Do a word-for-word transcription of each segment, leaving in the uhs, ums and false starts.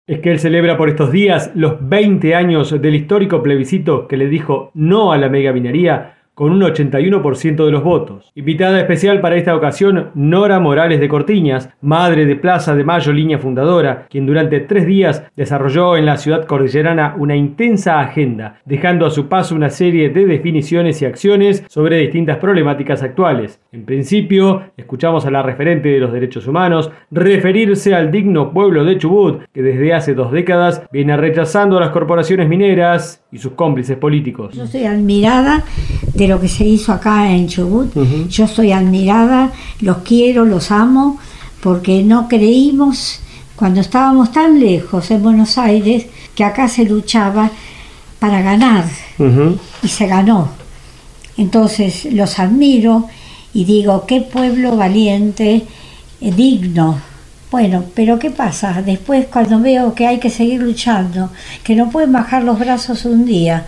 Esquel celebra por estos días los veinte años del histórico plebiscito que le dijo no a la megaminería con un ochenta y uno por ciento de los votos. Invitada especial para esta ocasión, Nora Morales de Cortiñas, madre de Plaza de Mayo línea fundadora, quien durante tres días desarrolló en la ciudad cordillerana una intensa agenda, dejando a su paso una serie de definiciones y acciones sobre distintas problemáticas actuales. En principio, escuchamos a la referente de los derechos humanos referirse al digno pueblo de Chubut, que desde hace dos décadas viene rechazando a las corporaciones mineras y sus cómplices políticos. Yo estoy admirada de lo que se hizo acá en Chubut. Uh-huh. Yo estoy admirada, los quiero, los amo, porque no creímos, cuando estábamos tan lejos en Buenos Aires, que acá se luchaba para ganar. Uh-huh. Y se ganó. Entonces los admiro y digo, qué pueblo valiente, eh, digno. Bueno, pero ¿qué pasa? Después, cuando veo que hay que seguir luchando, que no pueden bajar los brazos un día,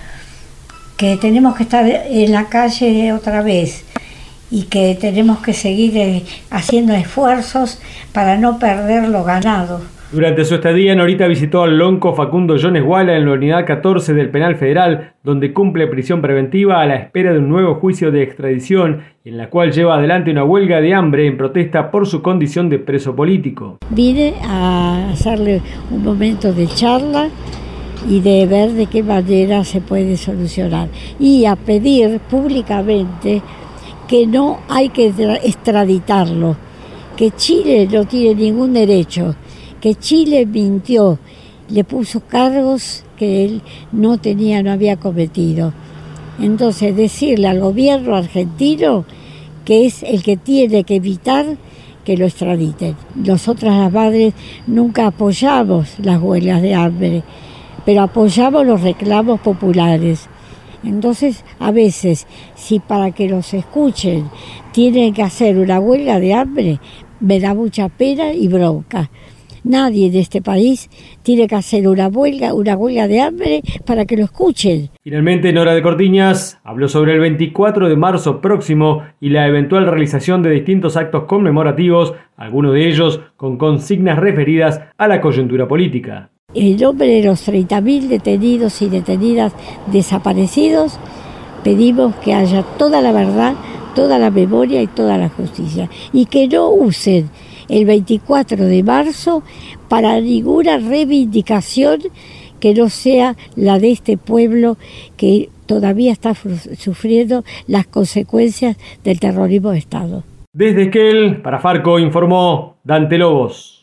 que tenemos que estar en la calle otra vez y que tenemos que seguir eh, haciendo esfuerzos para no perder lo ganado. Durante su estadía, Norita visitó al lonco Facundo Jones Wala en la unidad catorce del Penal Federal, donde cumple prisión preventiva a la espera de un nuevo juicio de extradición, en la cual lleva adelante una huelga de hambre en protesta por su condición de preso político. Vine a hacerle un momento de charla y de ver de qué manera se puede solucionar, y a pedir públicamente que no hay que extraditarlo, que Chile no tiene ningún derecho, que Chile mintió, le puso cargos que él no tenía, no había cometido. Entonces decirle al gobierno argentino que es el que tiene que evitar que lo extraditen. Nosotras las madres nunca apoyamos las huelgas de hambre, pero apoyamos los reclamos populares. Entonces, a veces, si para que los escuchen tienen que hacer una huelga de hambre, me da mucha pena y bronca. Nadie de este país tiene que hacer una huelga, una huelga de hambre para que lo escuchen. Finalmente, Nora de Cortiñas habló sobre el veinticuatro de marzo próximo y la eventual realización de distintos actos conmemorativos, algunos de ellos con consignas referidas a la coyuntura política. En nombre de los treinta mil detenidos y detenidas desaparecidos, pedimos que haya toda la verdad, toda la memoria y toda la justicia, y que no usen el veinticuatro de marzo para ninguna reivindicación que no sea la de este pueblo que todavía está sufriendo las consecuencias del terrorismo de Estado. Desde Esquel, para Farco, informó Dante Lobos.